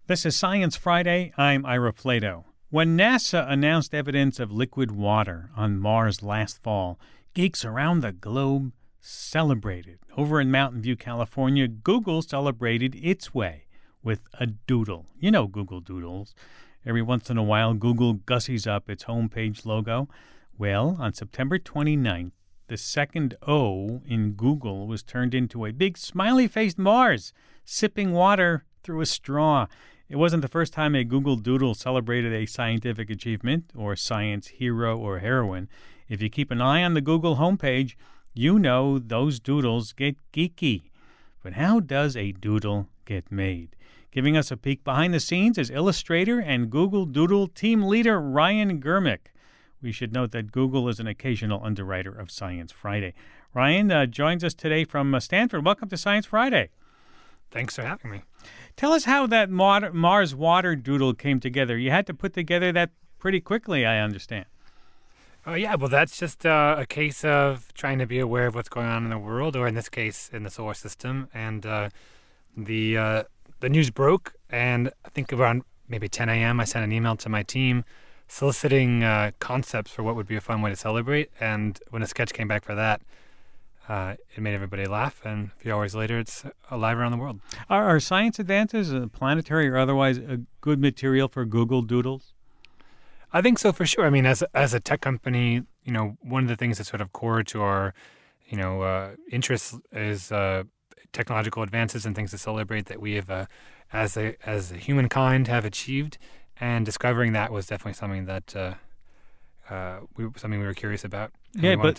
This is Science Friday. I'm Ira Flato. When NASA announced evidence of liquid water on Mars last fall, geeks around the globe celebrated. Over in Mountain View, California, Google celebrated its way with a doodle. You know Google Doodles. Every once in a while, Google gussies up its homepage logo. Well, on September 29th, the second O in Google was turned into a big smiley-faced Mars, sipping water through a straw. It wasn't the first time a Google Doodle celebrated a scientific achievement or science hero or heroine. If you keep an eye on the Google homepage, you know those doodles get geeky. But how does a doodle get made? Giving us a peek behind the scenes is illustrator and Google Doodle team leader Ryan Germick. We should note that Google is an occasional underwriter of Science Friday. Ryan joins us today from Stanford. Welcome to Science Friday. Thanks for having me. Tell us how that Mars water doodle came together. You had to put together that pretty quickly, I understand. Yeah, well, that's just a case of trying to be aware of what's going on in the world, or in this case, in the solar system. And the news broke, and I think around maybe 10 a.m., I sent an email to my team soliciting concepts for what would be a fun way to celebrate. And when a sketch came back for that, it made everybody laugh, and a few hours later, it's alive around the world. Are science advances, planetary or otherwise, a good material for Google Doodles? I think so, for sure. I mean, as a tech company, one of the things that's sort of core to our, interests is technological advances and things to celebrate that we have, as a humankind, have achieved. And discovering that was definitely something that we were curious about. Yeah, but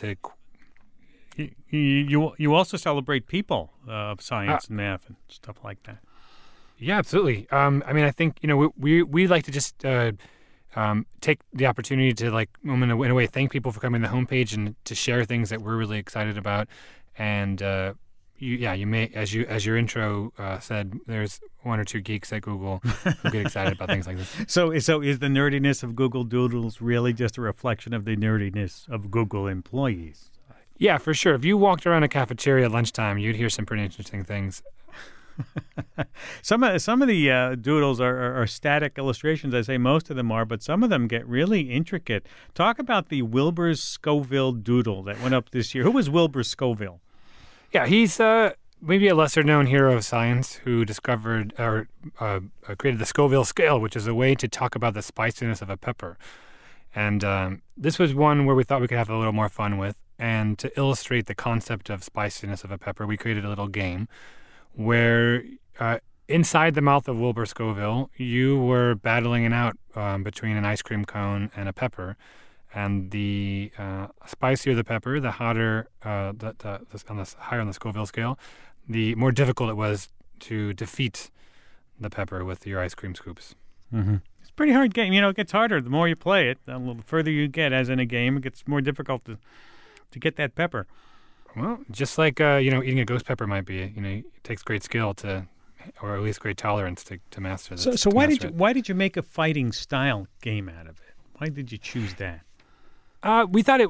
you also celebrate people of science and math and stuff like that. Yeah, absolutely. I think we like to just take the opportunity to in a way thank people for coming to the homepage and to share things that we're really excited about. And you may, as your intro said, there's one or two geeks at Google who get excited about things like this. So is the nerdiness of Google Doodles really just a reflection of the nerdiness of Google employees? Yeah, for sure. If you walked around a cafeteria at lunchtime, you'd hear some pretty interesting things. Some of the doodles are static illustrations. I say most of them are, but some of them get really intricate. Talk about the Wilbur Scoville doodle that went up this year. Who was Wilbur Scoville? Yeah, he's maybe a lesser-known hero of science who discovered or created the Scoville scale, which is a way to talk about the spiciness of a pepper. And this was one where we thought we could have a little more fun with. And to illustrate the concept of spiciness of a pepper, we created a little game where inside the mouth of Wilbur Scoville, you were battling it out between an ice cream cone and a pepper. And the spicier the pepper, the hotter, higher on the Scoville scale, the more difficult it was to defeat the pepper with your ice cream scoops. Mm-hmm. It's a pretty hard game. It gets harder the more you play it. The little further you get, as in a game, it gets more difficult to get that pepper. Well, just like eating a ghost pepper might be. It takes great skill or at least great tolerance to master this. So why did you make a fighting style game out of it? Why did you choose that? We thought it.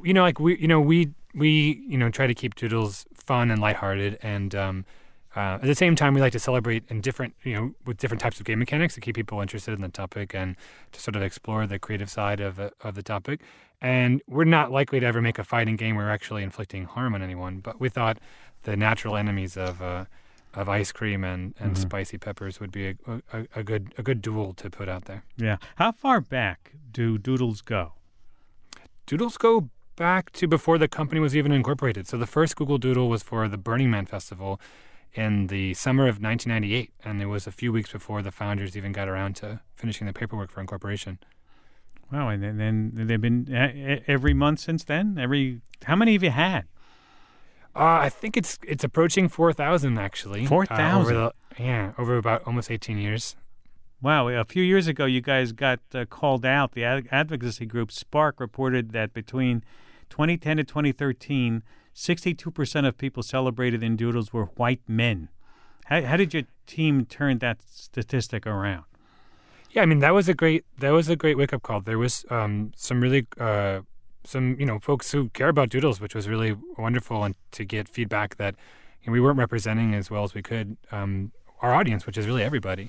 We try to keep doodles fun and lighthearted, and at the same time, we like to celebrate in different with different types of game mechanics to keep people interested in the topic and to sort of explore the creative side of the topic. And we're not likely to ever make a fighting game where we're actually inflicting harm on anyone. But we thought the natural enemies of ice cream and spicy peppers would be a good duel to put out there. Yeah. How far back do doodles go? Doodles go back to before the company was even incorporated. So the first Google Doodle was for the Burning Man Festival in the summer of 1998, and it was a few weeks before the founders even got around to finishing the paperwork for incorporation. Wow, and then they've been every month since then? How many have you had? I think it's approaching 4,000, actually. 4,000? Over about almost 18 years. Wow, a few years ago you guys got called out. The advocacy group Spark reported that between 2010 and 2013, 62% of people celebrated in doodles were white men. How did your team turn that statistic around? Yeah, I mean that was a great wake up call. There was some really folks who care about doodles, which was really wonderful, and to get feedback that we weren't representing as well as we could our audience, which is really everybody.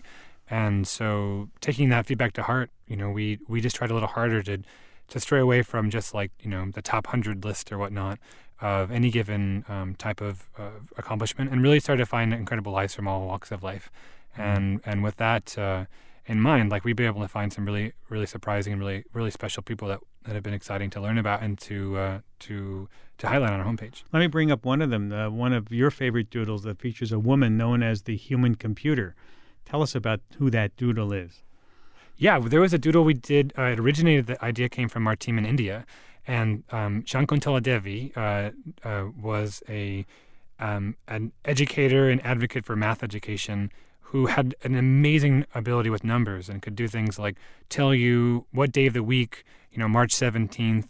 And so taking that feedback to heart, we just tried a little harder to stray away from just like, the top 100 list or whatnot of any given type of accomplishment, and really started to find incredible lives from all walks of life. And with that in mind, like we've been able to find some really, really surprising and really, really special people that have been exciting to learn about and to highlight on our homepage. Let me bring up one of them, one of your favorite doodles that features a woman known as the human computer. Tell us about who that doodle is. Yeah, there was a doodle we did. It originated, the idea came from our team in India. And Shankuntala Devi was an educator and advocate for math education who had an amazing ability with numbers and could do things like tell you what day of the week, March 17th,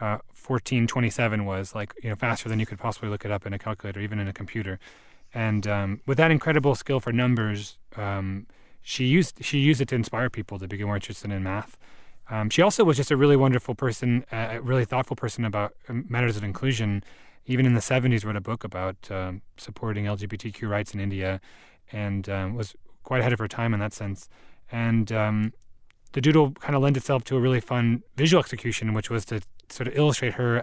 1427 was, like, faster than you could possibly look it up in a calculator, even in a computer. And with that incredible skill for numbers, she used it to inspire people to become more interested in math. She also was just a really wonderful person, a really thoughtful person about matters of inclusion. Even in the 70s, wrote a book about supporting LGBTQ rights in India, and was quite ahead of her time in that sense. And the doodle kind of lent itself to a really fun visual execution, which was to sort of illustrate her,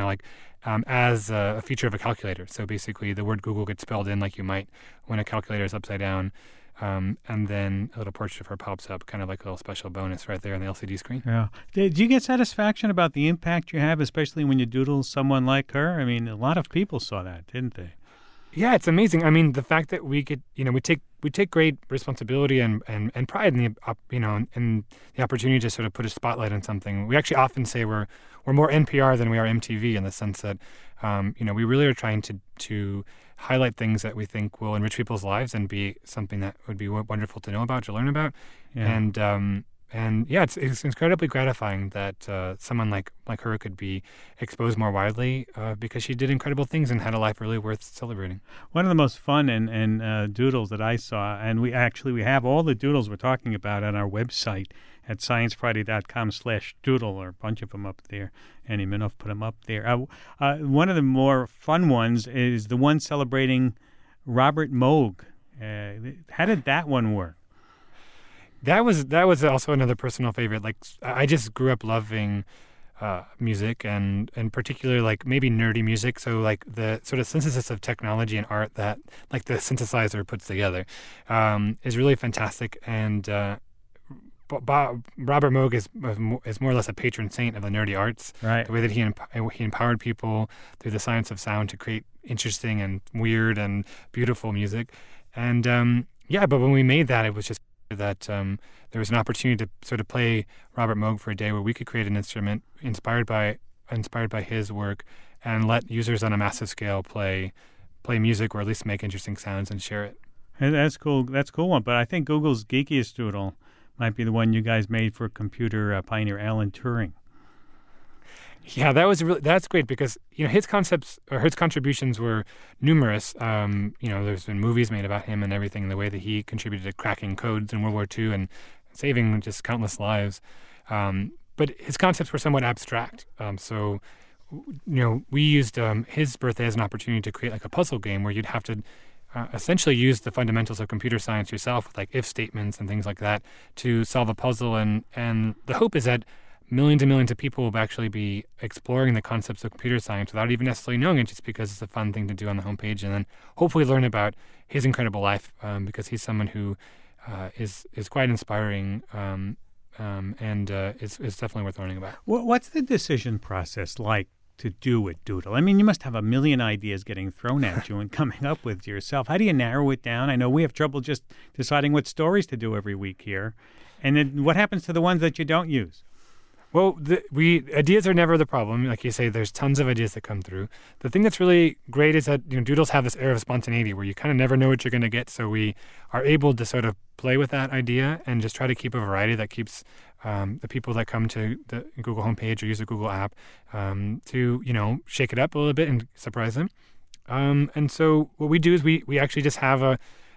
as a feature of a calculator. So basically, the word Google gets spelled in like you might when a calculator is upside down. And then a little portrait of her pops up, kind of like a little special bonus right there on the LCD screen. Yeah. Did you get satisfaction about the impact you have, especially when you doodle someone like her? I mean, a lot of people saw that, didn't they? Yeah, it's amazing. I mean, the fact that we could, we take great responsibility and pride in in the opportunity to sort of put a spotlight on something. We actually often say we're more NPR than we are MTV, in the sense that, we really are trying to highlight things that we think will enrich people's lives and be something that would be wonderful to know about, to learn about. Yeah. And yeah, it's incredibly gratifying that someone like her could be exposed more widely because she did incredible things and had a life really worth celebrating. One of the most fun and doodles that I saw, and we have all the doodles we're talking about on our website at sciencefriday.com/doodle, or a bunch of them up there. Annie Minoff put them up there. One of the more fun ones is the one celebrating Robert Moog. How did that one work? That was also another personal favorite. Like, I just grew up loving music and particularly like maybe nerdy music. So like the sort of synthesis of technology and art that like the synthesizer puts together is really fantastic. And Robert Moog is more or less a patron saint of the nerdy arts. Right. The way that he empowered people through the science of sound to create interesting and weird and beautiful music. And but when we made that, it was just that there was an opportunity to sort of play Robert Moog for a day where we could create an instrument inspired by his work and let users on a massive scale play music, or at least make interesting sounds and share it. And that's cool. That's a cool one. But I think Google's geekiest doodle might be the one you guys made for computer pioneer Alan Turing. Yeah, that's great because his concepts or his contributions were numerous. There's been movies made about him and everything, the way that he contributed to cracking codes in World War II and saving just countless lives. But his concepts were somewhat abstract. So we used his birthday as an opportunity to create like a puzzle game where you'd have to essentially use the fundamentals of computer science yourself, with like if statements and things like that, to solve a puzzle. And the hope is that millions and millions of people will actually be exploring the concepts of computer science without even necessarily knowing it, just because it's a fun thing to do on the homepage, and then hopefully learn about his incredible life because he's someone who is quite inspiring and is definitely worth learning about. What's the decision process like to do a doodle? I mean, you must have a million ideas getting thrown at you and coming up with yourself. How do you narrow it down? I know we have trouble just deciding what stories to do every week here. And then what happens to the ones that you don't use? Well, ideas are never the problem. Like you say, there's tons of ideas that come through. The thing that's really great is that doodles have this air of spontaneity where you kind of never know what you're going to get. So we are able to sort of play with that idea and just try to keep a variety that keeps the people that come to the Google homepage or use the Google app to shake it up a little bit and surprise them. And so what we do is we actually just have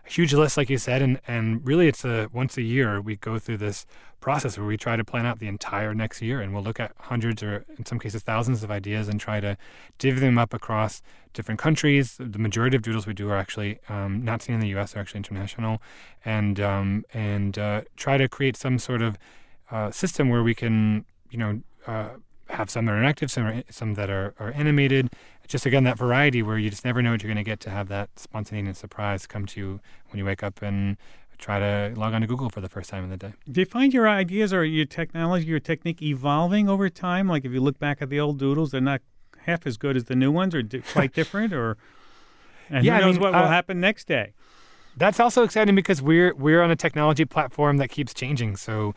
huge list, like you said, and really it's once a year we go through this process where we try to plan out the entire next year, and we'll look at hundreds or in some cases thousands of ideas and try to divvy them up across different countries. The majority of doodles we do are actually not seen in the U.S., they're actually international, and try to create some sort of system where we can, have some that are interactive, some that are animated. Just again, that variety where you just never know what you're going to get, to have that spontaneous surprise come to you when you wake up and try to log on to Google for the first time in the day. Do you find your ideas or your technology, your technique evolving over time? Like if you look back at the old doodles, they're not half as good as the new ones, or quite different, and who knows what will happen next day. That's also exciting because we're on a technology platform that keeps changing. So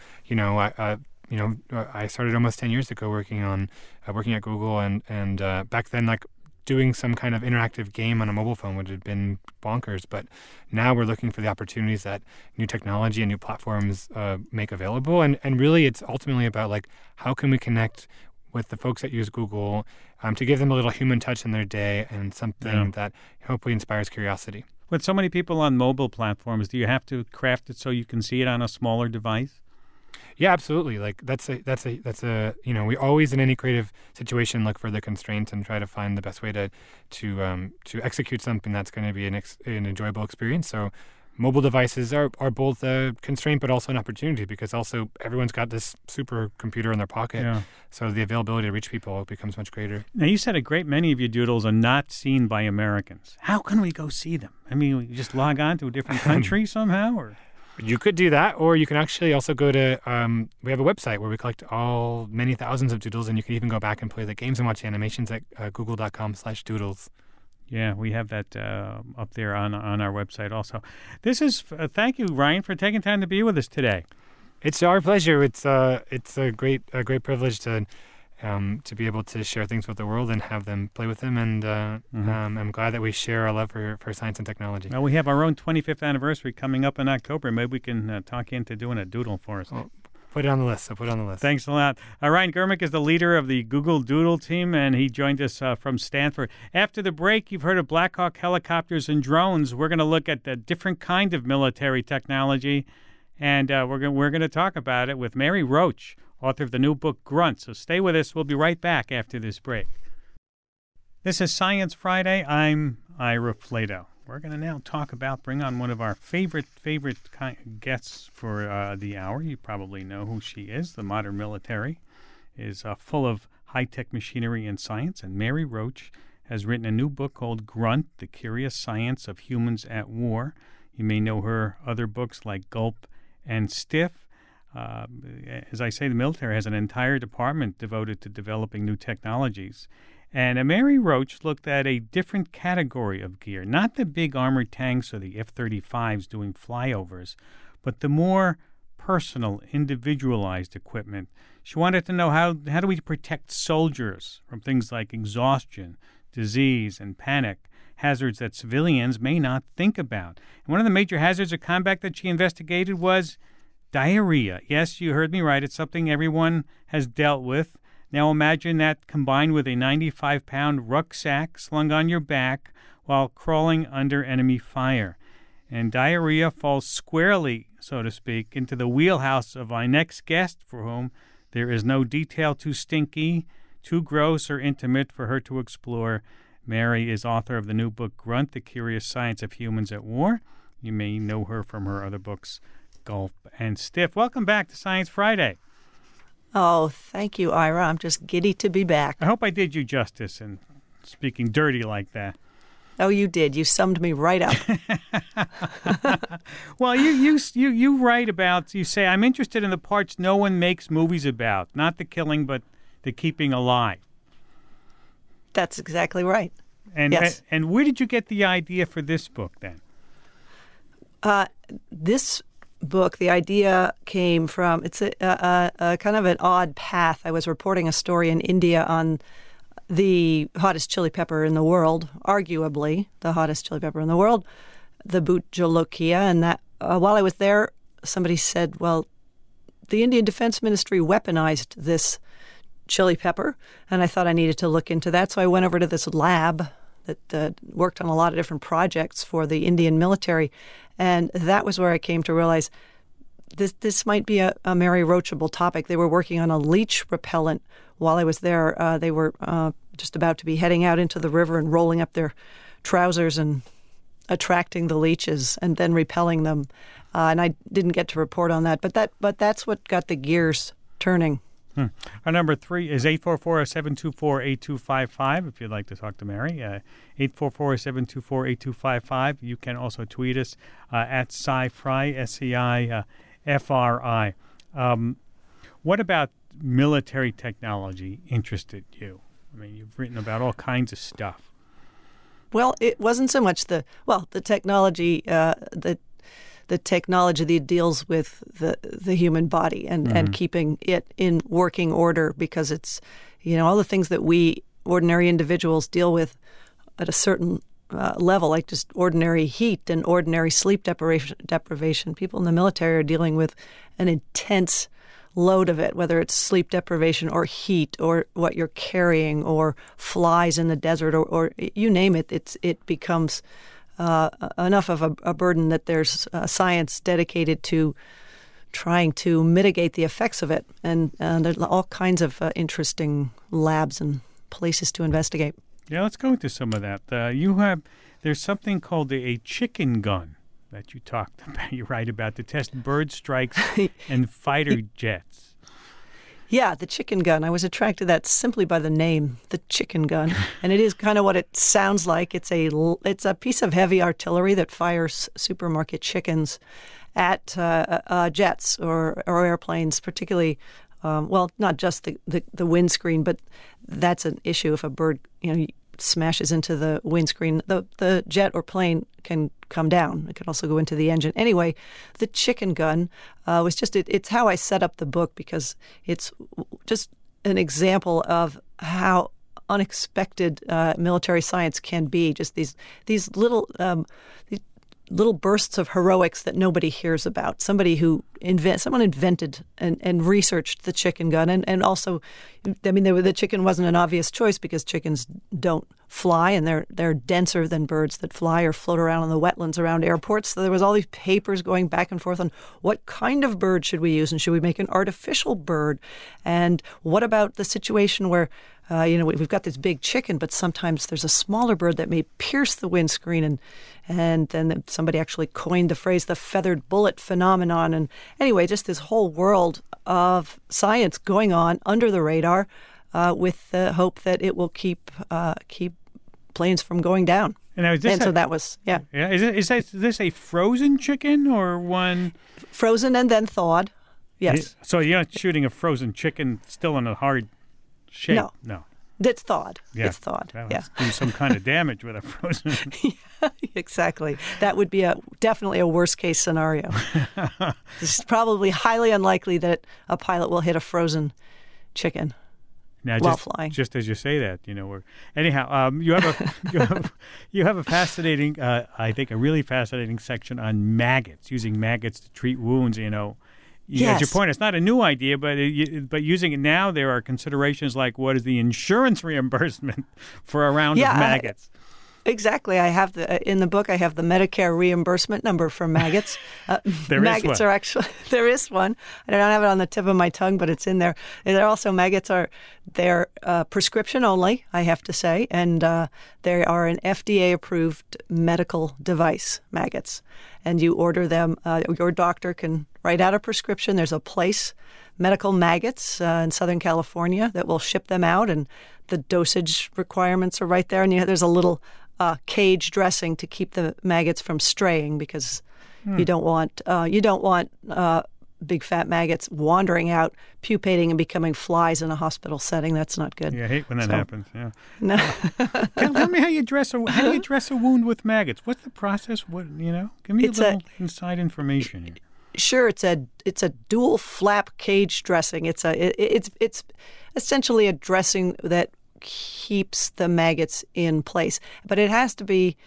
I started almost 10 years ago working at Google, and back then, like, doing some kind of interactive game on a mobile phone would have been bonkers. But now we're looking for the opportunities that new technology and new platforms make available. And really, it's ultimately about, like, how can we connect with the folks that use Google to give them a little human touch in their day and something that hopefully inspires curiosity. With so many people on mobile platforms, do you have to craft it so you can see it on a smaller device? Yeah, absolutely. Like that's a we always in any creative situation look for the constraints and try to find the best way to execute something that's going to be an enjoyable experience. So mobile devices are both a constraint but also an opportunity, because also everyone's got this supercomputer in their pocket. Yeah. So the availability to reach people becomes much greater. Now, you said a great many of your doodles are not seen by Americans. How can we go see them? I mean, you just log on to a different country somehow, or? You could do that, or you can actually also go to, we have a website where we collect many thousands of doodles, and you can even go back and play the games and watch the animations at google.com/doodles. Yeah, we have that up there on our website also. Thank you, Ryan, for taking time to be with us today. It's our pleasure. It's a great privilege to be able to share things with the world and have them play with them. And I'm glad that we share our love for science and technology. Well, we have our own 25th anniversary coming up in October. Maybe we can talk you into doing a doodle for us. Well, put it on the list. Thanks a lot. Ryan Germick is the leader of the Google Doodle team, and he joined us from Stanford. After the break, you've heard of Black Hawk helicopters and drones. We're going to look at the different kind of military technology, and we're going to talk about it with Mary Roach, author of the new book, Grunt. So stay with us. We'll be right back after this break. This is Science Friday. I'm Ira Flato. We're going to now bring on one of our favorite guests for the hour. You probably know who she is. The modern military is full of high-tech machinery and science, and Mary Roach has written a new book called Grunt, The Curious Science of Humans at War. You may know her other books like Gulp and Stiff. As I say, the military has an entire department devoted to developing new technologies. And Mary Roach looked at a different category of gear, not the big armored tanks or the F-35s doing flyovers, but the more personal, individualized equipment. She wanted to know how do we protect soldiers from things like exhaustion, disease, and panic, hazards that civilians may not think about. And one of the major hazards of combat that she investigated was diarrhea. Yes, you heard me right. It's something everyone has dealt with. Now imagine that combined with a 95-pound rucksack slung on your back while crawling under enemy fire. And diarrhea falls squarely, so to speak, into the wheelhouse of my next guest, for whom there is no detail too stinky, too gross, or intimate for her to explore. Mary is author of the new book, Grunt, The Curious Science of Humans at War. You may know her from her other books, Gulp and Stiff. Welcome back to Science Friday. Oh, thank you, Ira. I'm just giddy to be back. I hope I did you justice in speaking dirty like that. Oh, you did. You summed me right up. Well, you write about, you say, I'm interested in the parts no one makes movies about, not the killing, but the keeping alive. That's exactly right. And yes. And where did you get the idea for this book then? This book, the idea came from, it's a kind of an odd path. I was reporting a story in India on the hottest chili pepper in the world, arguably the hottest chili pepper in the world, the Bhut Jolokia. And that while I was there, somebody said, well, the Indian Defense Ministry weaponized this chili pepper, and I thought I needed to look into that. So I went over to this lab that worked on a lot of different projects for the Indian military. And that was where I came to realize this might be a Mary Roachable topic. They were working on a leech repellent while I was there. They were just about to be heading out into the river and rolling up their trousers and attracting the leeches and then repelling them. And I didn't get to report on that. But that's what got the gears turning. Our number 3 is 844-724-8255 if you'd like to talk to Mary. 844-724-8255. You can also tweet us at SciFri, SCIFRI. What about military technology interested you? I mean, you've written about all kinds of stuff. Well, it wasn't so much the technology the technology that deals with the human body and keeping it in working order, because it's, all the things that we ordinary individuals deal with at a certain level, like just ordinary heat and ordinary sleep deprivation. People in the military are dealing with an intense load of it, whether it's sleep deprivation or heat or what you're carrying or flies in the desert or you name it. It becomes enough of a burden that there's science dedicated to trying to mitigate the effects of it. And there's all kinds of interesting labs and places to investigate. Yeah, let's go into some of that. There's something called a chicken gun that you talked about. You write about to test bird strikes and fighter jets. Yeah, the chicken gun. I was attracted to that simply by the name, the chicken gun. And it is kind of what it sounds like. It's a piece of heavy artillery that fires supermarket chickens at jets or airplanes, particularly, not just the windscreen, but that's an issue if a bird, smashes into the windscreen. The jet or plane can come down. It can also go into the engine. Anyway, the chicken gun was just, it's how I set up the book, because it's just an example of how unexpected military science can be. Just these little bursts of heroics that nobody hears about. Someone invented and researched the chicken gun, and also, the chicken wasn't an obvious choice because chickens don't fly, and they're denser than birds that fly or float around in the wetlands around airports. So there was all these papers going back and forth on what kind of bird should we use, and should we make an artificial bird, and what about the situation where we've got this big chicken, but sometimes there's a smaller bird that may pierce the windscreen, and then somebody actually coined the phrase the feathered bullet phenomenon. And anyway, just this whole world of science going on under the radar with the hope that it will keep planes from going down. So that was, yeah. Yeah, is this a frozen chicken or one? Frozen and then thawed, yes. So you're not shooting a frozen chicken still in a hard shape? No. It's thawed. Yeah. It's thawed. That would do some kind of damage with a frozen. Yeah, exactly. That would be definitely a worst case scenario. It's probably highly unlikely that a pilot will hit a frozen chicken while flying. Just as you say that, anyhow, you have a fascinating, I think, a really fascinating section on maggots, using maggots to treat wounds. Yes. As you point, it's not a new idea, but using it now, there are considerations like what is the insurance reimbursement for a round of maggots? Exactly. I have in the book. I have the Medicare reimbursement number for maggots. Maggots are actually there is one. I don't have it on the tip of my tongue, but it's in there. Maggots are prescription only, I have to say, and they are an FDA approved medical device. Maggots, and you order them. Your doctor can write out a prescription. There's a place, Medical Maggots, in Southern California, that will ship them out, and the dosage requirements are right there. And there's a little cage dressing to keep the maggots from straying, because you don't want big fat maggots wandering out, pupating, and becoming flies in a hospital setting. That's not good. Yeah, I hate when that happens. Yeah. No. Tell me how you dress a wound with maggots. What's the process? Give me a little inside information here. Sure, it's a dual flap cage dressing. It's essentially a dressing that keeps the maggots in place, but it has to be.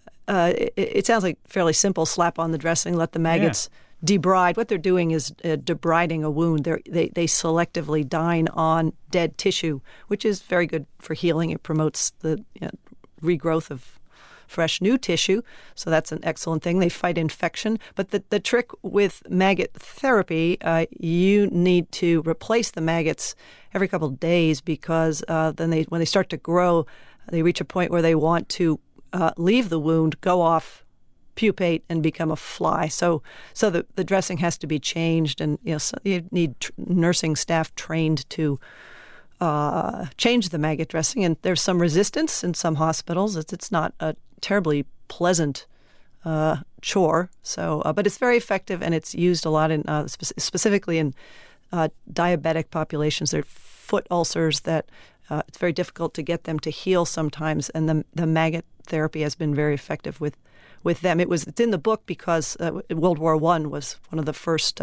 It sounds like fairly simple. Slap on the dressing, let the maggots debride. What they're doing is debriding a wound. They selectively dine on dead tissue, which is very good for healing. It promotes the regrowth of fresh new tissue. So that's an excellent thing. They fight infection. But the trick with maggot therapy, you need to replace the maggots every couple of days because then when they start to grow, they reach a point where they want to leave the wound, go off, pupate, and become a fly. So the dressing has to be changed, and so you need nursing staff trained to change the maggot dressing. And there's some resistance in some hospitals. It's not a terribly pleasant chore. So, but it's very effective, and it's used a lot in specifically in diabetic populations. There are foot ulcers that it's very difficult to get them to heal sometimes, and the maggot therapy has been very effective with them. It's in the book because World War I was one of the first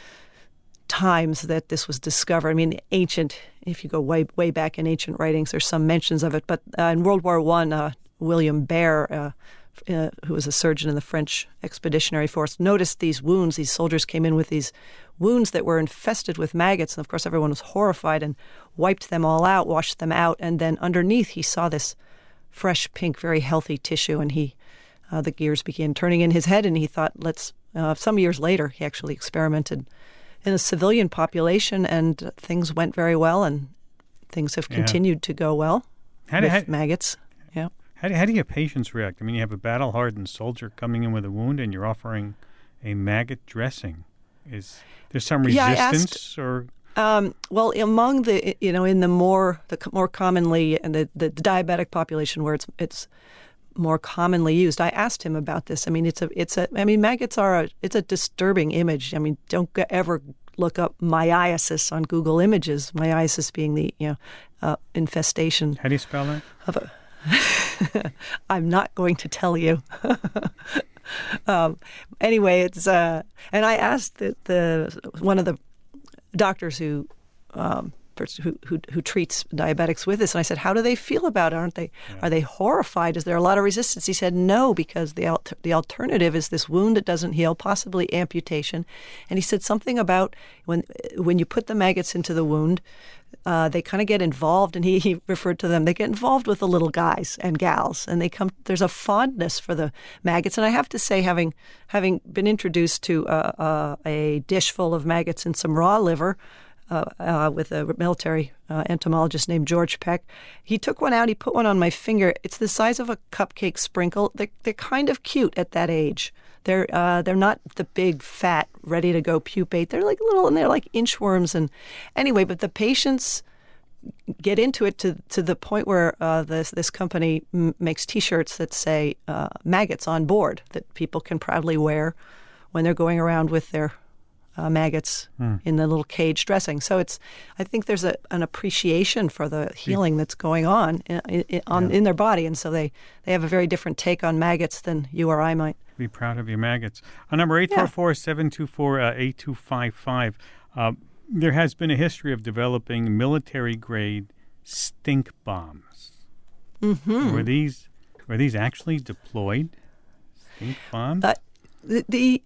times that this was discovered. I mean, if you go way back in ancient writings, there's some mentions of it. But in World War I, William Baer, who was a surgeon in the French Expeditionary Force, noticed these wounds. These soldiers came in with these wounds that were infested with maggots. And of course, everyone was horrified and wiped them all out, washed them out. And then underneath, he saw this fresh, pink, very healthy tissue. And the gears began turning in his head. And he thought, some years later, he actually experimented in a civilian population, and things went very well, and things have continued to go well with maggots. Yeah. How do your patients react? I mean, you have a battle-hardened soldier coming in with a wound, and you're offering a maggot dressing. Is there some resistance, or? Well, among in the more commonly in the diabetic population where it's more commonly used, I asked him about this. I mean, maggots are it's a disturbing image. I mean, don't ever look up myiasis on Google Images. Myiasis being the infestation. How do you spell that? I'm not going to tell you. Anyway, it's and I asked one of the doctors who treats diabetics with this, and I said, "How do they feel about it? Are they horrified? Is there a lot of resistance?" He said, "No, because the alternative is this wound that doesn't heal, possibly amputation." And he said something about when you put the maggots into the wound, they kind of get involved, and he referred to them. They get involved with the little guys and gals, and there's a fondness for the maggots. And I have to say, having been introduced to a dish full of maggots and some raw liver. With a military entomologist named George Peck. He took one out, he put one on my finger. It's the size of a cupcake sprinkle. They're kind of cute at that age. They're not the big, fat, ready to go pupate. They're like little, and they're like inchworms. And anyway, but the patients get into it to the point where this company makes T-shirts that say maggots on board that people can proudly wear when they're going around with their maggots in the little cage dressing. So I think there's an appreciation for the healing that's going on in their body, and so they have a very different take on maggots than you or I might. Be proud of your maggots. On number 844-724-8255, there has been a history of developing military-grade stink bombs. Mm-hmm. Were these actually deployed stink bombs? The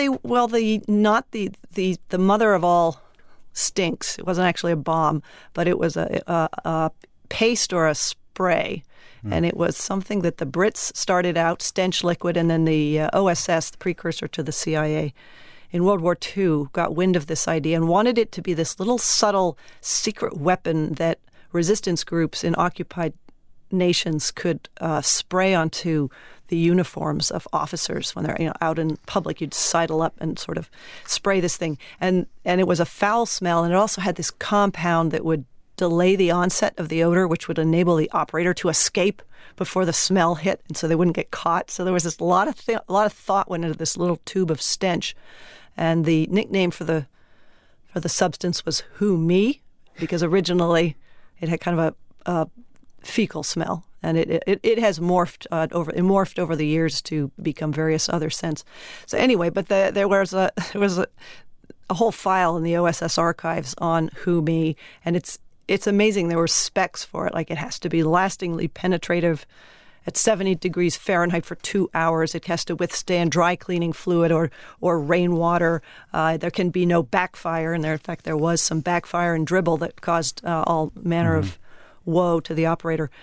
mother of all stinks. It wasn't actually a bomb, but it was a paste or a spray, and it was something that the Brits started out, stench liquid, and then the OSS, the precursor to the CIA, in World War II, got wind of this idea and wanted it to be this little subtle secret weapon that resistance groups in occupied nations could spray onto the uniforms of officers when they're out in public. You'd sidle up and sort of spray this thing, and it was a foul smell, and it also had this compound that would delay the onset of the odor, which would enable the operator to escape before the smell hit, and so they wouldn't get caught. So there was a lot of thought went into this little tube of stench, and the nickname for the substance was "Who Me," because originally it had kind of a fecal smell, and it has morphed over the years to become various other scents. So anyway, but there was a whole file in the OSS archives on Who Me, and it's amazing. There were specs for it, like it has to be lastingly penetrative at 70 degrees Fahrenheit for 2 hours. It has to withstand dry cleaning fluid or rainwater. There can be no backfire, and in fact there was some backfire and dribble that caused all manner of woe to the operator.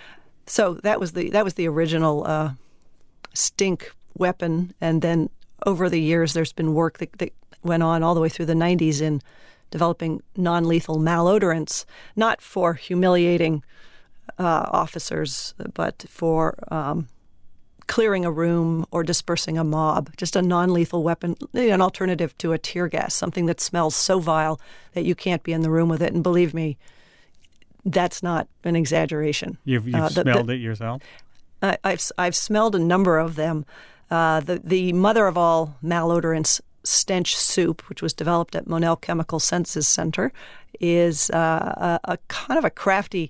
So that was the original stink weapon, and then over the years there's been work that went on all the way through the 90s in developing non-lethal malodorants, not for humiliating officers, but for clearing a room or dispersing a mob, just a non-lethal weapon, an alternative to a tear gas, something that smells so vile that you can't be in the room with it. And believe me, that's not an exaggeration. You've smelled it yourself? I've smelled a number of them. The mother of all malodorants, Stench Soup, which was developed at Monell Chemical Senses Center, is a kind of a crafty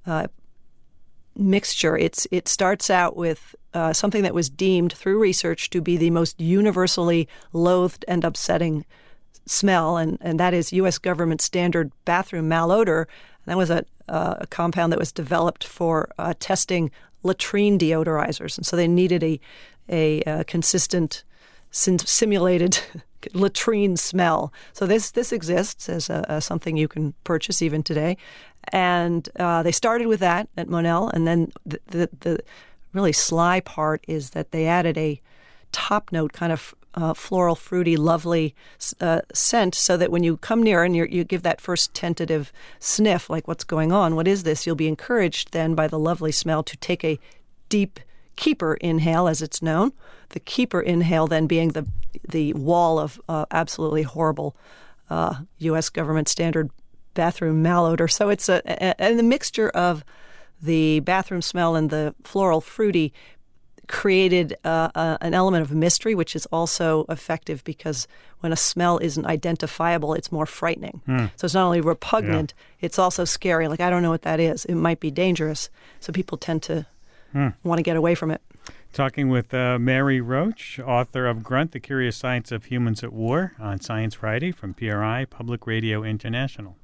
mixture. It starts out with something that was deemed through research to be the most universally loathed and upsetting smell, and that is U.S. government standard bathroom malodor. And that was a compound that was developed for testing latrine deodorizers, and so they needed a consistent simulated latrine smell. So this exists as something you can purchase even today. And they started with that at Monell, and then the really sly part is that they added a top note, kind of floral, fruity, lovely scent, so that when you come near and you give that first tentative sniff, like what's going on, what is this, you'll be encouraged then by the lovely smell to take a deep keeper inhale, as it's known. The keeper inhale then being the wall of absolutely horrible U.S. government standard bathroom malodor. So it's and the mixture of the bathroom smell and the floral fruity created an element of mystery, which is also effective because when a smell isn't identifiable, it's more frightening. So it's not only repugnant, it's also scary. Like, I don't know what that is. It might be dangerous. So people tend to want to get away from it. Talking with Mary Roach, author of Grunt, The Curious Science of Humans at War, on Science Friday from PRI, Public Radio International.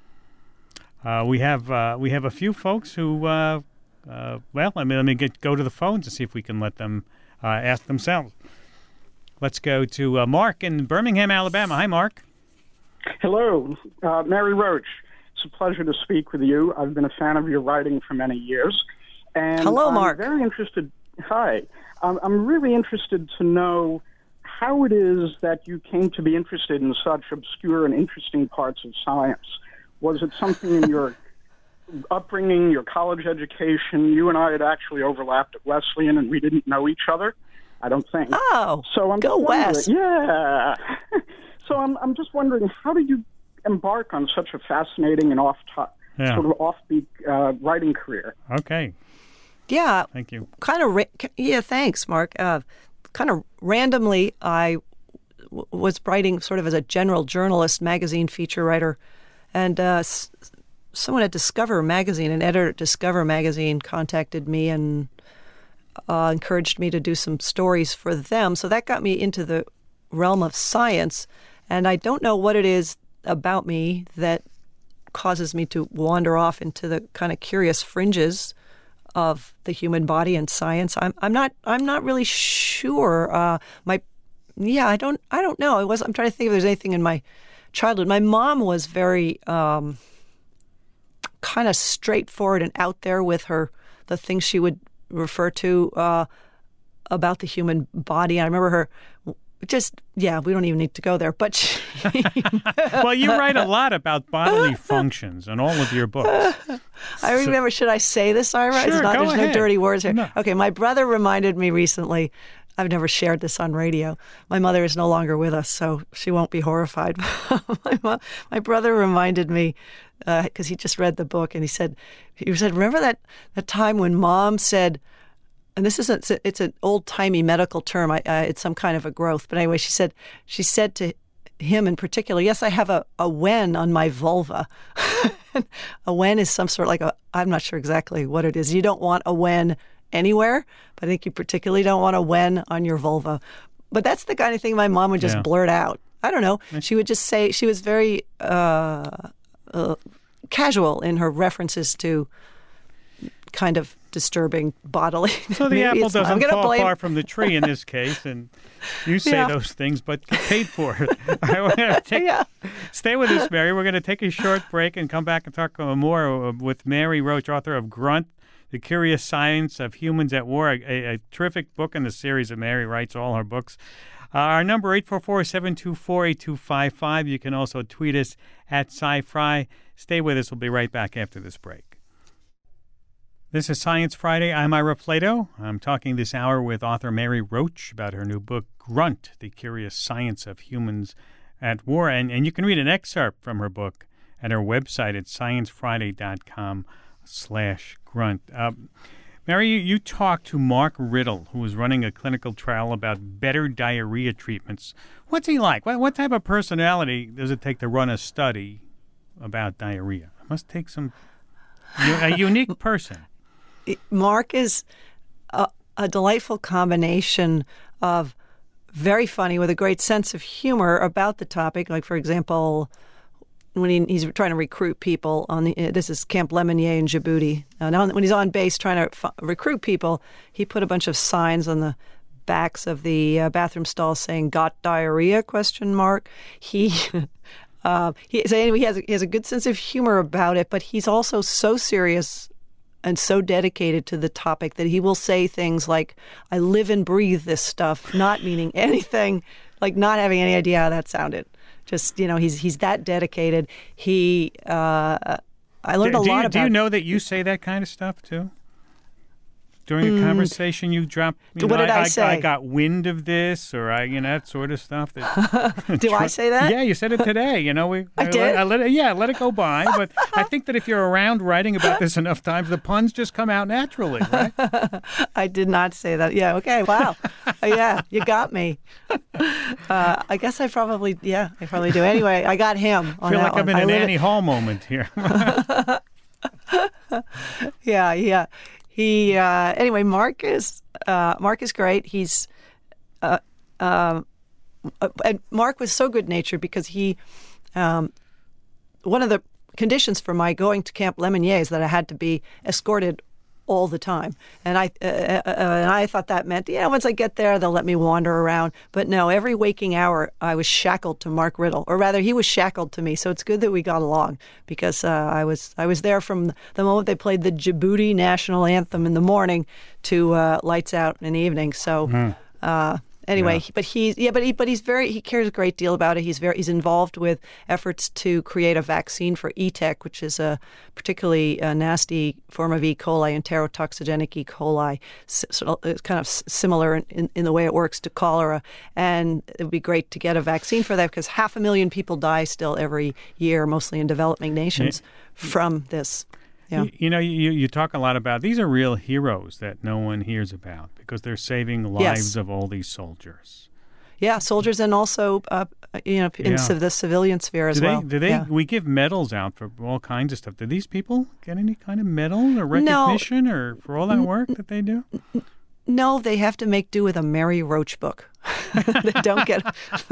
We have a few folks who, let me go to the phones and see if we can let them ask themselves. Let's go to Mark in Birmingham, Alabama. Hi, Mark. Hello, Mary Roach. It's a pleasure to speak with you. I've been a fan of your writing for many years. And hello, Mark. I'm very interested. Hi. I'm really interested to know how it is that you came to be interested in such obscure and interesting parts of science. Was it something in your upbringing, your college education? You and I had actually overlapped at Wesleyan, and we didn't know each other, I don't think. Oh, so I'm go West. Yeah. So I'm just wondering, how did you embark on such a fascinating and sort of offbeat writing career? Okay. Yeah. Thank you. Thanks, Mark. Kind of randomly, I was writing sort of as a general journalist, magazine feature writer, and someone at Discover Magazine, an editor at Discover Magazine, contacted me and encouraged me to do some stories for them. So that got me into the realm of science, and I don't know what it is about me that causes me to wander off into the kind of curious fringes of the human body and science. I'm not really sure. I don't know. I'm trying to think if there's anything in my childhood. My mom was very kind of straightforward and out there with the things she would refer to about the human body. I remember her we don't even need to go there. But well, you write a lot about bodily functions in all of your books. I remember, should I say this, Ira? Sure, there's ahead. No dirty words here. No. Okay, my brother reminded me recently, I've never shared this on radio. My mother is no longer with us, so she won't be horrified. My brother reminded me, because he just read the book, and he said, remember that time when Mom said, and this isn't, it's an old-timey medical term, it's some kind of a growth, but anyway, she said to him in particular, yes, I have a wen on my vulva. A wen is some sort of I'm not sure exactly what it is. You don't want a wen anywhere, but I think you particularly don't want a wen on your vulva. But that's the kind of thing my mom would just blurt out. I don't know. She would just say, she was very casual in her references to kind of disturbing bodily. So the apple doesn't fall far from the tree in this case, and you say those things, but get paid for it. Stay with us, Mary. We're going to take a short break and come back and talk more with Mary Roach, author of Grunt, The Curious Science of Humans at War, a terrific book in the series that Mary writes all her books. Our number, 844-724-8255. You can also tweet us at SciFri. Stay with us. We'll be right back after this break. This is Science Friday. I'm Ira Flatow. I'm talking this hour with author Mary Roach about her new book, Grunt, The Curious Science of Humans at War. And you can read an excerpt from her book at her website at sciencefriday.com/grunt. Mary, you talked to Mark Riddle, who is running a clinical trial about better diarrhea treatments. What's he like? What type of personality does it take to run a study about diarrhea? It must take a unique person. Mark is a delightful combination of very funny with a great sense of humor about the topic. Like, for example, when he's trying to recruit people this is Camp Lemonnier in Djibouti. When he's on base trying to recruit people, he put a bunch of signs on the backs of the bathroom stalls saying "Got diarrhea?" ? He has a good sense of humor about it, but he's also so serious and so dedicated to the topic that he will say things like, "I live and breathe this stuff," not meaning anything, like not having any idea how that sounded. Just, he's that dedicated. I learned a lot about... Do you know that you say that kind of stuff, too? During a conversation, you drop... What did I say? I got wind of this, or that sort of stuff. Do I say that? Yeah, you said it today. I did? I let it go by. But I think that if you're around writing about this enough times, the puns just come out naturally, right? I did not say that. Yeah, okay, wow. Yeah, you got me. I guess I probably do. Anyway, I got him on I feel that like I'm in an Annie Hall moment here. Yeah. Anyway, Mark is great. He's and Mark was so good-natured because he one of the conditions for my going to Camp Lemonnier is that I had to be escorted all the time, and I thought that meant once I get there they'll let me wander around. But no, every waking hour I was shackled to Mark Riddle, or rather he was shackled to me. So it's good that we got along because I was there from the moment they played the Djibouti national anthem in the morning to lights out in the evening. So. Anyway, but he cares a great deal about it. He's involved with efforts to create a vaccine for ETEC, which is a particularly nasty form of E. coli, enterotoxigenic E. coli. So it's kind of similar in the way it works to cholera. And it would be great to get a vaccine for that because 500,000 people die still every year, mostly in developing nations, from this. Yeah. You talk a lot about these are real heroes that no one hears about because they're saving lives of all these soldiers. Yeah, soldiers and also in the civilian sphere as well. We give medals out for all kinds of stuff. Do these people get any kind of medal or recognition or for all that work that they do? No, they have to make do with a Mary Roach book. They don't get.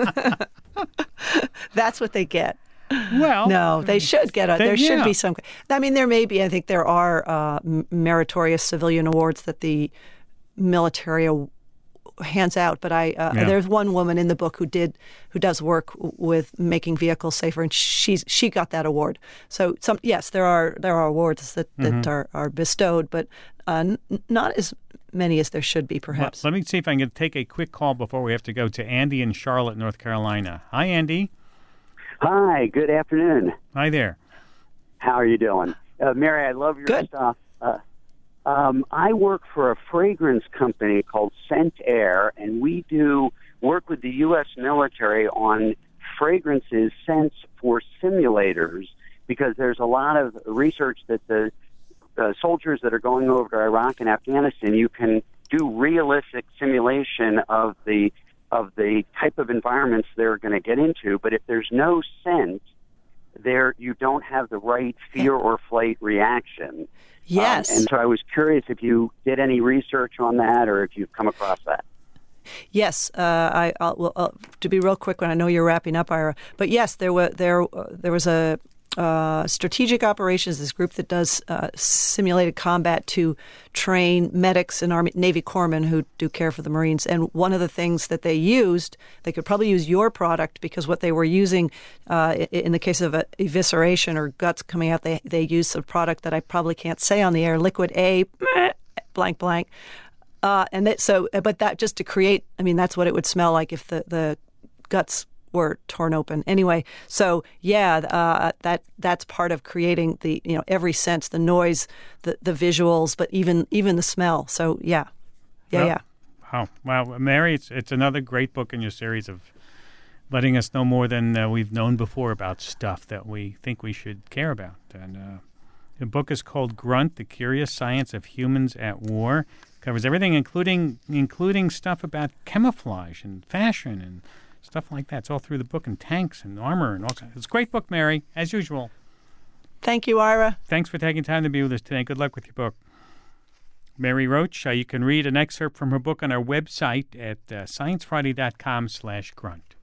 That's what they get. Well, no, they should get there should be some. I mean, there may be. I think there are meritorious civilian awards that the military hands out. But there's one woman in the book who does work with making vehicles safer, and she got that award. So there are awards that are bestowed, but not as many as there should be, perhaps. Let me see if I can take a quick call before we have to go to Andy in Charlotte, North Carolina. Hi, Andy. Hi, good afternoon. Hi there. How are you doing? Mary, I love your stuff. I work for a fragrance company called Scent Air, and we do work with the U.S. military on fragrances, scents for simulators, because there's a lot of research that the soldiers that are going over to Iraq and Afghanistan, you can do realistic simulation of the type of environments they're going to get into. But if there's no scent, you don't have the right fear or flight reaction. Yes. And so I was curious if you did any research on that or if you've come across that. Yes, to be real quick, when I know you're wrapping up, Ira, but yes, there was a Strategic Operations, this group that does simulated combat to train medics and Army Navy corpsmen who do care for the Marines. And one of the things that they used, they could probably use your product, because what they were using in the case of evisceration or guts coming out, they used a product that I probably can't say on the air, Liquid A, blank, blank. But that just to create, I mean, that's what it would smell like if the guts were torn open. Anyway, so that's part of creating the, every sense, the noise, the visuals, but even the smell. So yeah. Wow, Mary, it's another great book in your series of letting us know more than we've known before about stuff that we think we should care about. And the book is called Grunt: The Curious Science of Humans at War. Covers everything, including stuff about camouflage and fashion and stuff like that. It's all through the book, and tanks and armor and all kinds. It's a great book, Mary, as usual. Thank you, Ira. Thanks for taking time to be with us today. Good luck with your book. Mary Roach, you can read an excerpt from her book on our website at sciencefriday.com/grunt.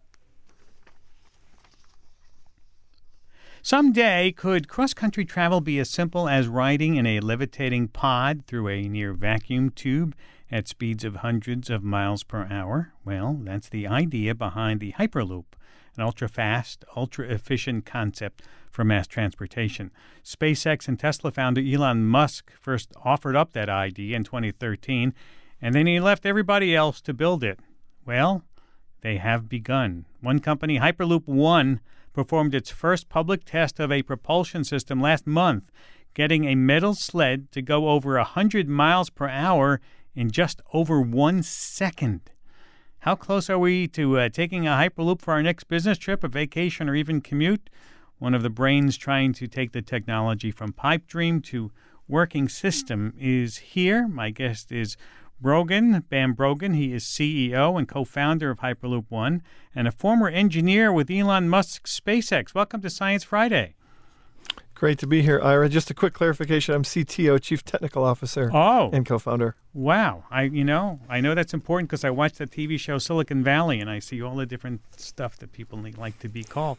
Someday, could cross-country travel be as simple as riding in a levitating pod through a near-vacuum tube at speeds of hundreds of miles per hour? Well, that's the idea behind the Hyperloop, an ultra-fast, ultra-efficient concept for mass transportation. SpaceX and Tesla founder Elon Musk first offered up that idea in 2013, and then he left everybody else to build it. Well, they have begun. One company, Hyperloop One, performed its first public test of a propulsion system last month, getting a metal sled to go over 100 miles per hour in just over 1 second. How close are we to taking a Hyperloop for our next business trip, a vacation, or even commute? One of the brains trying to take the technology from pipe dream to working system is here. My guest is Bam Brogan. He is CEO and co-founder of Hyperloop One and a former engineer with Elon Musk's SpaceX. Welcome to Science Friday. Great to be here, Ira. Just a quick clarification. I'm CTO, Chief Technical Officer, and co-founder. Wow. I know that's important because I watch the TV show Silicon Valley, and I see all the different stuff that people like to be called.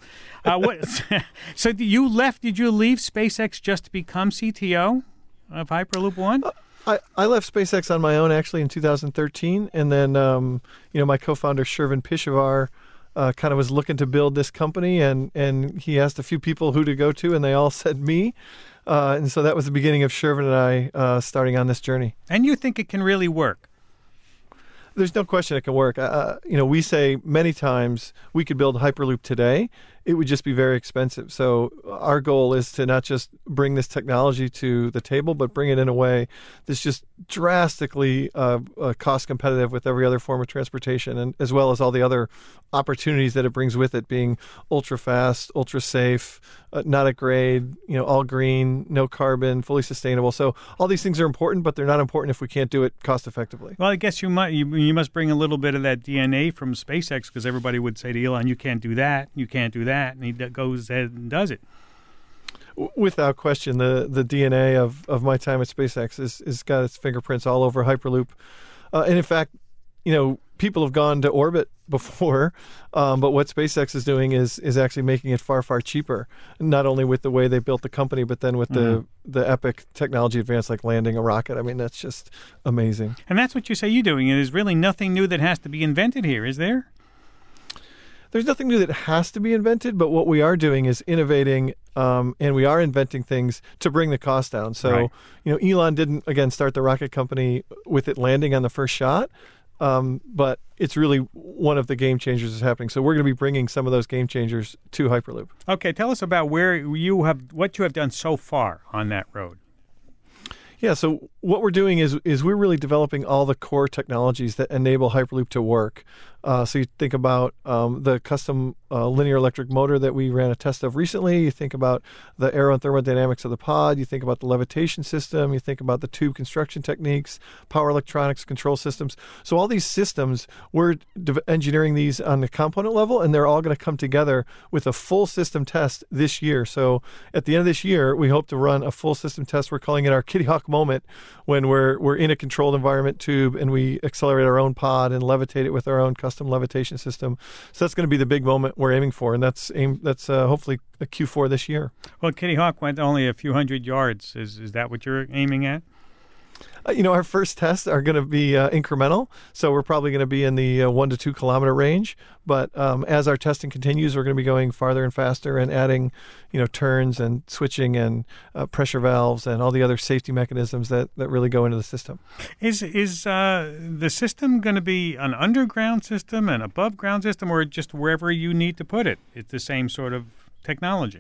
So did you leave SpaceX just to become CTO of Hyperloop One? I left SpaceX on my own, actually, in 2013, and then my co-founder, Shervin Pishevar, kind of was looking to build this company, and he asked a few people who to go to, and they all said me. And so that was the beginning of Shervin and I starting on this journey. And you think it can really work? There's no question it can work. We say many times we could build Hyperloop today. It would just be very expensive. So our goal is to not just bring this technology to the table, but bring it in a way that's just drastically cost competitive with every other form of transportation, and as well as all the other opportunities that it brings with it, being ultra fast, ultra safe, not at grade, all green, no carbon, fully sustainable. So all these things are important, but they're not important if we can't do it cost effectively. Well, I guess you must bring a little bit of that DNA from SpaceX, because everybody would say to Elon, you can't do that, you can't do that. And he goes ahead and does it. Without question, the DNA of my time at SpaceX is got its fingerprints all over Hyperloop. And in fact, people have gone to orbit before, but what SpaceX is doing is actually making it far, far cheaper, not only with the way they built the company, but then with the epic technology advance like landing a rocket. I mean, that's just amazing. And that's what you say you're doing. And there's really nothing new that has to be invented here, is there? There's nothing new that has to be invented, but what we are doing is innovating, and we are inventing things to bring the cost down. So, Elon didn't, again, start the rocket company with it landing on the first shot, but it's really one of the game changers is happening. So we're going to be bringing some of those game changers to Hyperloop. Okay, tell us about what you have done so far on that road. Yeah, so what we're doing is we're really developing all the core technologies that enable Hyperloop to work. So you think about the custom linear electric motor that we ran a test of recently. You think about the aero and thermodynamics of the pod. You think about the levitation system. You think about the tube construction techniques, power electronics, control systems. So all these systems, we're engineering these on the component level, and they're all going to come together with a full system test this year. So at the end of this year, we hope to run a full system test. We're calling it our Kitty Hawk moment, when we're in a controlled environment tube and we accelerate our own pod and levitate it with our own custom custom levitation system. So that's going to be the big moment we're aiming for, and that's hopefully a Q4 this year. Well, Kitty Hawk went only a few hundred yards. Is that what you're aiming at? Our first tests are going to be incremental, so we're probably going to be in the 1 to 2 kilometer range. But as our testing continues, we're going to be going farther and faster and adding, turns and switching and pressure valves and all the other safety mechanisms that really go into the system. Is the system going to be an underground system, an above ground system, or just wherever you need to put it? It's the same sort of technology.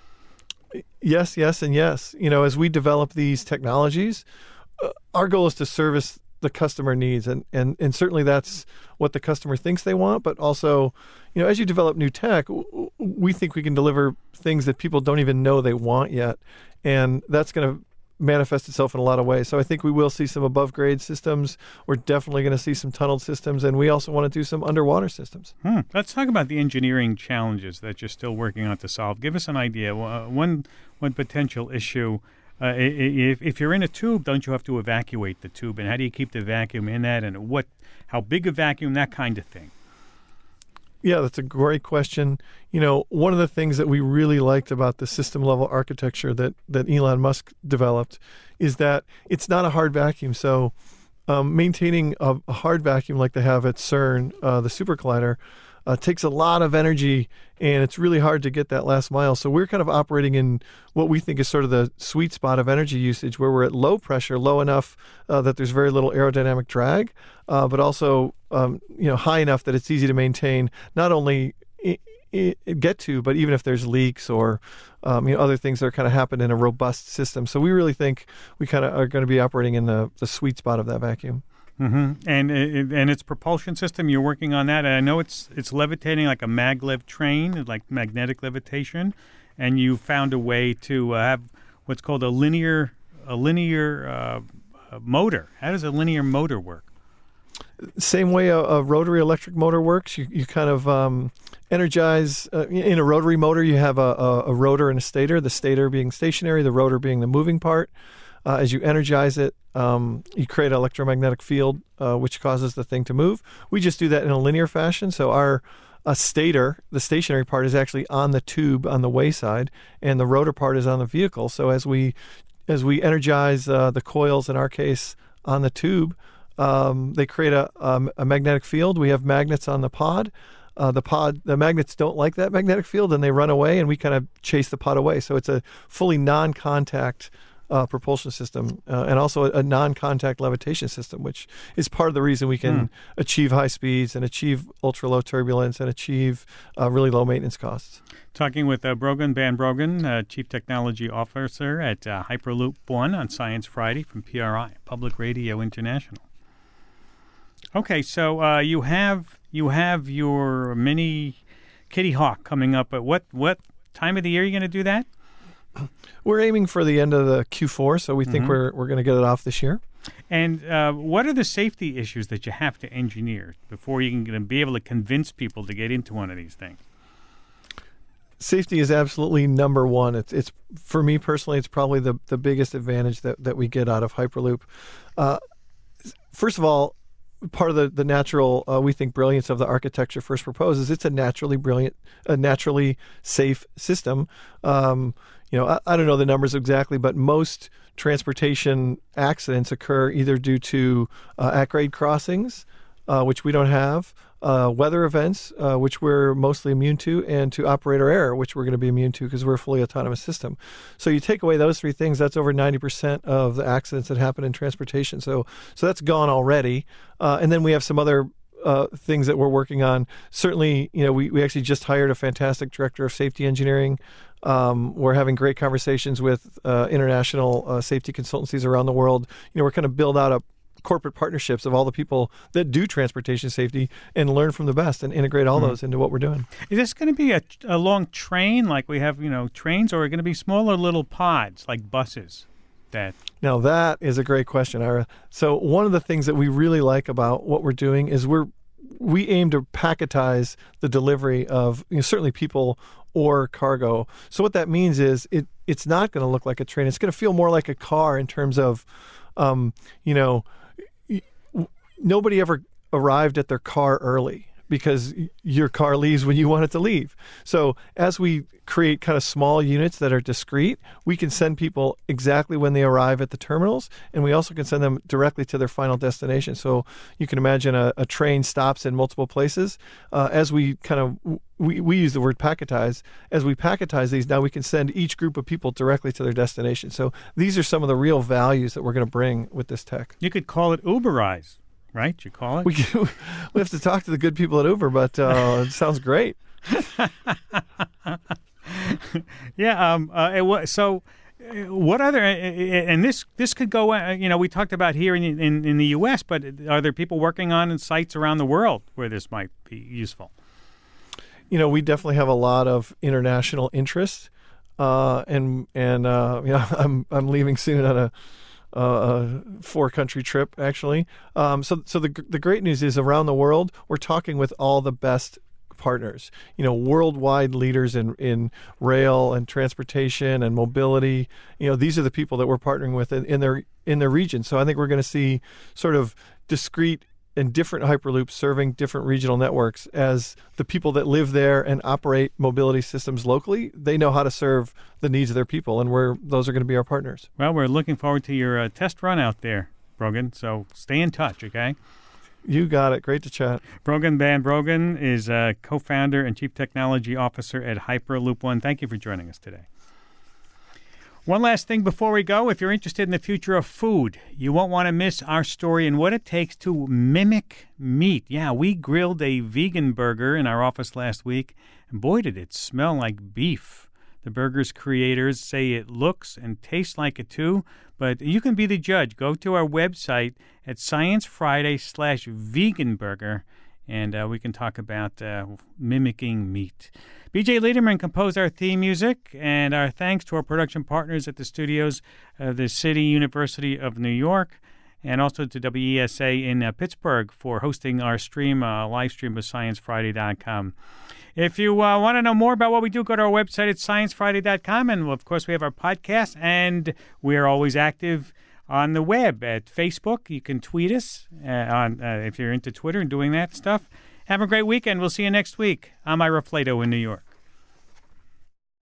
Yes, and yes. As we develop these technologies, our goal is to service the customer needs, and certainly that's what the customer thinks they want. But also, as you develop new tech, we think we can deliver things that people don't even know they want yet, and that's going to manifest itself in a lot of ways. So I think we will see some above grade systems. We're definitely going to see some tunneled systems, and we also want to do some underwater systems. Let's talk about the engineering challenges that you're still working on to solve. Give us an idea. One potential issue. If you're in a tube, don't you have to evacuate the tube? And how do you keep the vacuum in that? And how big a vacuum, that kind of thing? Yeah, that's a great question. One of the things that we really liked about the system level architecture that Elon Musk developed is that it's not a hard vacuum. So maintaining a hard vacuum like they have at CERN, the Super Collider, takes a lot of energy, and it's really hard to get that last mile. So we're kind of operating in what we think is sort of the sweet spot of energy usage, where we're at low pressure, low enough that there's very little aerodynamic drag, but also high enough that it's easy to maintain, not only get to, but even if there's leaks or other things that are kind of happen in a robust system. So we really think we kind of are going to be operating in the sweet spot of that vacuum. Mm-hmm. And its propulsion system, you're working on that. And I know it's levitating like a maglev train, like magnetic levitation, and you found a way to have what's called a linear motor. How does a linear motor work? Same way a rotary electric motor works. You kind of energize in a rotary motor. You have a rotor and a stator. The stator being stationary, the rotor being the moving part. As you energize it, you create an electromagnetic field, which causes the thing to move. We just do that in a linear fashion. So our stator, the stationary part, is actually on the tube on the wayside, and the rotor part is on the vehicle. So as we energize the coils, in our case, on the tube, they create a magnetic field. We have magnets on the pod. The magnets don't like that magnetic field, and they run away, and we kind of chase the pod away. So it's a fully non-contact propulsion system, and also a non-contact levitation system, which is part of the reason we can achieve high speeds and achieve ultra-low turbulence and achieve really low maintenance costs. Talking with Brogan Van Brogan, Chief Technology Officer at Hyperloop One on Science Friday from PRI, Public Radio International. Okay, so you have your mini Kitty Hawk coming up. At what time of the year are you going to do that? We're aiming for the end of the Q4, so we think we're going to get it off this year. And what are the safety issues that you have to engineer before you can be able to convince people to get into one of these things? Safety is absolutely number one. It's for me personally, it's probably the biggest advantage that we get out of Hyperloop. First of all, part of the natural, we think, brilliance of the architecture first proposed is it's a naturally safe system. I don't know the numbers exactly, but most transportation accidents occur either due to at-grade crossings, which we don't have, weather events, which we're mostly immune to, and to operator error, which we're going to be immune to because we're a fully autonomous system. So you take away those three things, that's over 90% of the accidents that happen in transportation. So that's gone already. And then we have some other things that we're working on. Certainly, we actually just hired a fantastic director of safety engineering. We're having great conversations with international safety consultancies around the world. We're going to build out corporate partnerships of all the people that do transportation safety and learn from the best and integrate all those into what we're doing. Is this going to be a long train like we have, trains, or are it going to be smaller little pods like buses? Now, that is a great question, Ira. So one of the things that we really like about what we're doing is we aim to packetize the delivery of certainly people or cargo. So what that means is it's not going to look like a train. It's going to feel more like a car in terms of, nobody ever arrived at their car early because your car leaves when you want it to leave. So as we create kind of small units that are discrete, we can send people exactly when they arrive at the terminals, and we also can send them directly to their final destination. So you can imagine a train stops in multiple places. As we kind of we use the word packetize. As we packetize these, now we can send each group of people directly to their destination. So these are some of the real values that we're going to bring with this tech. You could call it Uberize, right? You call it? We have to talk to the good people at Uber, but it sounds great. Yeah. So what other, and this could go, we talked about here in the U.S., but are there people working on sites around the world where this might be useful? We definitely have a lot of international interest, and I'm leaving soon on a 4-country trip actually. So the great news is around the world we're talking with all the best partners, worldwide leaders in rail and transportation and mobility. These are the people that we're partnering with in their region. So I think we're going to see sort of discrete and different Hyperloops serving different regional networks as the people that live there and operate mobility systems locally, they know how to serve the needs of their people, and those are going to be our partners. Well, we're looking forward to your test run out there, Brogan, so stay in touch, okay? You got it. Great to chat. Brogan Van Brogan is co-founder and chief technology officer at Hyperloop One. Thank you for joining us today. One last thing before we go. If you're interested in the future of food, you won't want to miss our story and what it takes to mimic meat. Yeah, we grilled a vegan burger in our office last week, and boy, did it smell like beef. The burger's creators say it looks and tastes like it too, but you can be the judge. Go to our website at ScienceFriday/veganburger, and we can talk about mimicking meat. B.J. Liederman composed our theme music, and our thanks to our production partners at the studios of the City University of New York, and also to WESA in Pittsburgh for hosting our live stream of ScienceFriday.com. If you want to know more about what we do, go to our website at ScienceFriday.com, and of course we have our podcast, and we are always active on the web at Facebook. You can tweet us if you're into Twitter and doing that stuff. Have a great weekend. We'll see you next week. I'm Ira Flato in New York.